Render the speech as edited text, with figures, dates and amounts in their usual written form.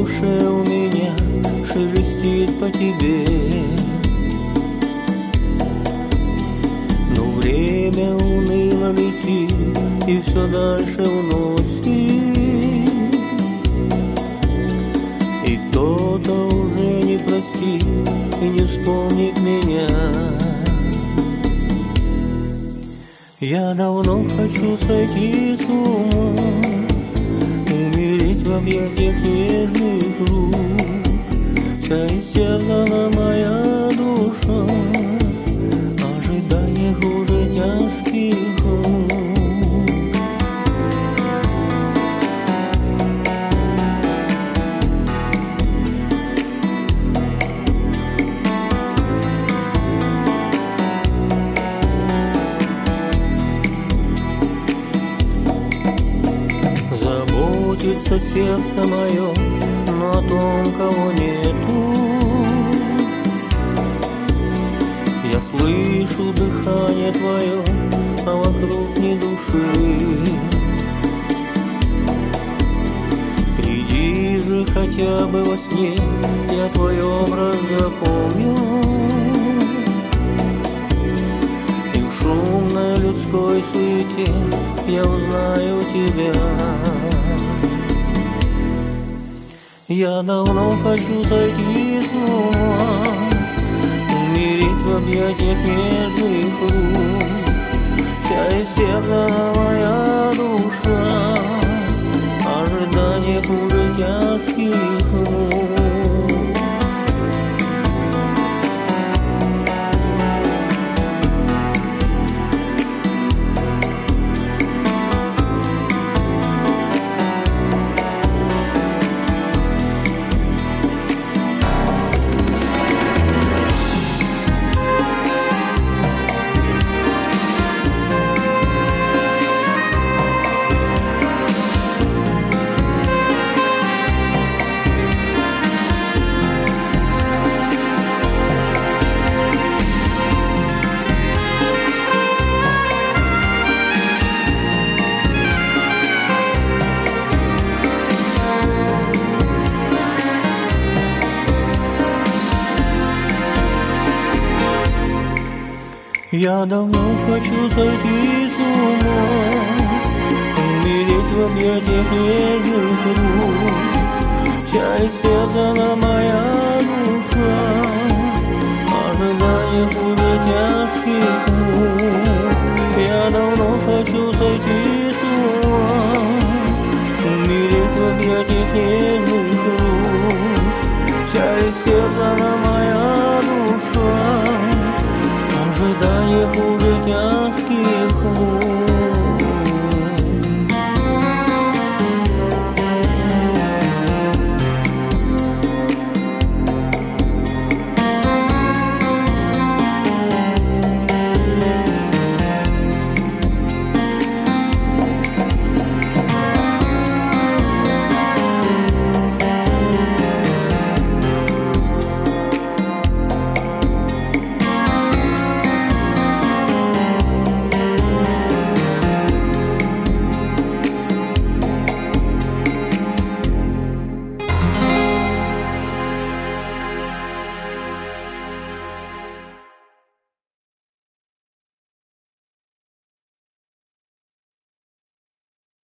душе у меня шелестит по тебе. Но время уныло летит и все дальше уносит, и кто-то уже не простит и не вспомнит меня. Я давно хочу сойти с ума, умереть в объятиях нежных рук. Вся истерзана моя душа, ожидание хуже тяжких мук. Заботится сердце мое, но о том, кого нету. Я слышу дыхание твое, а вокруг ни души. Приди же хотя бы во сне, я твой образ запомню, и в шумной людской суете я узнаю тебя. Я давно хочу сойти с ума, умереть в объятиях нежных рук. Вся истерзана моя душа, ожидание хуже тяжких мук. Я давно хочу сойти с ума, умереть в объятиях нежных рук. Вся истерзана моя душа, ожидание хуже тяжких мук. Я давно хочу сойти